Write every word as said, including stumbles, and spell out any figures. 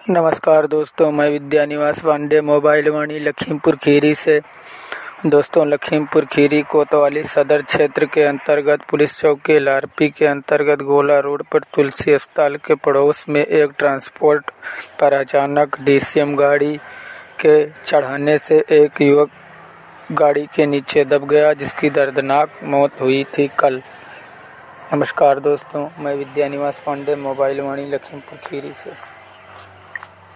नमस्कार दोस्तों, मैं विद्या निवास पांडे मोबाइल वाणी लखीमपुर खीरी से। दोस्तों, लखीमपुर खीरी कोतवाली सदर क्षेत्र के अंतर्गत पुलिस चौकी एलआरपी के अंतर्गत गोला रोड पर तुलसी अस्पताल के पड़ोस में एक ट्रांसपोर्ट पर अचानक डीसीएम गाड़ी के चढ़ाने से एक युवक गाड़ी के नीचे दब गया, जिसकी दर्दनाक मौत हुई थी कल। नमस्कार दोस्तों, मैं विद्या निवास पांडे मोबाइल वाणी लखीमपुर खीरी से।